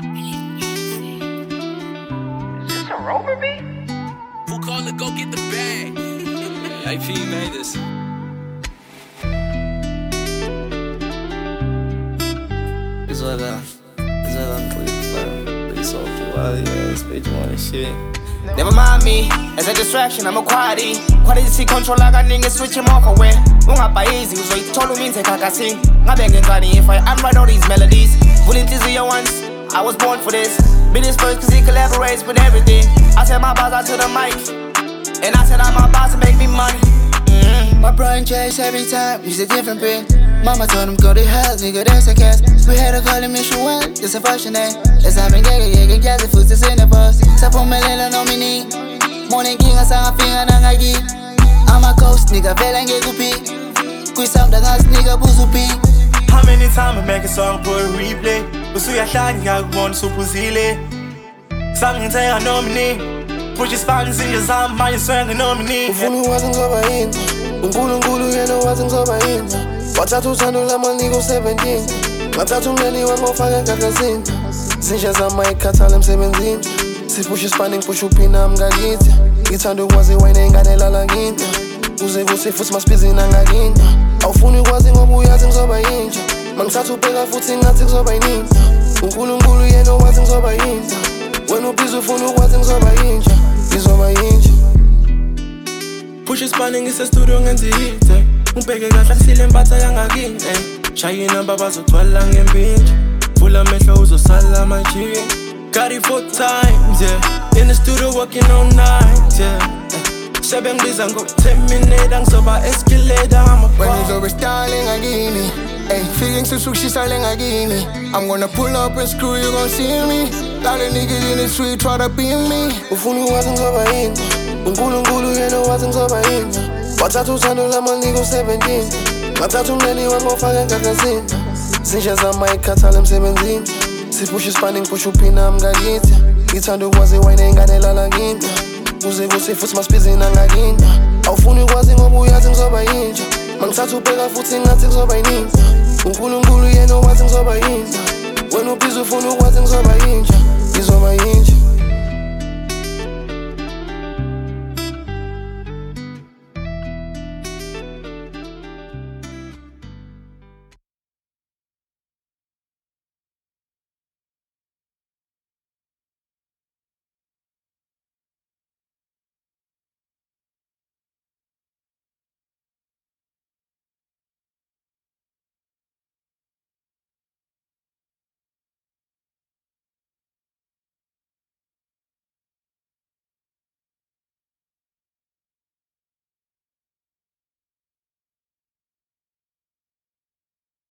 Is this a Rover beat? Who called to go get the bag? AP made this. Pretty soft, wild, space one and shit. Never mind me, as a distraction, I'm a quality. Quality control like a nigga switch him off away. Ungapa easy, so you told me take kakasi. Ngabengen gani if I unwrite all these melodies. Willing to see you once, I was born for this. Business first cause he collaborates with everything. I send my bars out to the mic, and I send out my bars to make me money. My brain chase every time, use a different pin. Mama told him go to hell, nigga, that's a cast. We had to call him Mission One, it's a fashion name. Let's have him get gas, food to send the bus. Tap on my little nominee. Morning king, I sang a finger, nangagi. I'm a coast, nigga, velang get gupi. Quiz up the gas, nigga, buzupi. How many times I make a song for a replay? Usuya shine, I want super zile. Sang and say I nominee. Push your spans in your zam, my swang a nominee. Ufuni wasn't over in. Unkulunkulu yena wasn't over in. Wathathu uthando lama-nigga u-17. Ngathatha umleli wami ofaka kakazini. Zisha zama ikhathala emsebenzini. Siphusha ispanning, phusha uphina mngakithi. Ngithanda ukwazi wena ingane lala kinta. Kuze kuthi futhi masibhizina ngakinta. Awufuni ukwazi ngoba uyazi ngizoba yintsha. Mangithatha ubheka futhi ngathi kuzoba yininta. Unkulunkulu yena wathi ngizoba yintsha. Wena ubhiza ufuna ukwazi ngizoba yintsha. Ngizoba yintsha. Push ispanning ise-studio ngenza i-hit. Ngibheke kahle akusile mbatha yangakini. Shaya inamba bazogcwala ngempintsha. Vula amehlo uzosala amajini. Got it 4 times, yeah. In the studio working all night, yeah. Sebengibiza ngo-terminator, ngizoba escalator, I'm a When it's over styling ngakini. Ay, feeling sushisa ngakini. I'm gonna pull up and screw, you gon' see me. Lot of niggas in the street try to be me. Ufuni wazi ngizoba yintsha. Unkulunkulu yena wazi ngizoba yintsha. Wathatha uthando lama-nigga u-17. Ngathatha umleli wami ofaka kakazini. Zisha zama ikhathala emsebenzini. Siphusha ispanning, phusha uphina mngakithi. Ngithanda ukwazi wena ingane lala kinta. Kuze kuthi futhi masibhizina ngakinta. Awufuni ukwazi ngoba uyazi ngizoba yintsha. Mangithatha ubheka futhi ngathi kuzoba yininta. Unkulunkulu yena wathi ngizoba yintsha. Wena ubhiza ufuna ukwazi ngizoba yintsha. Ngizoba yintsha.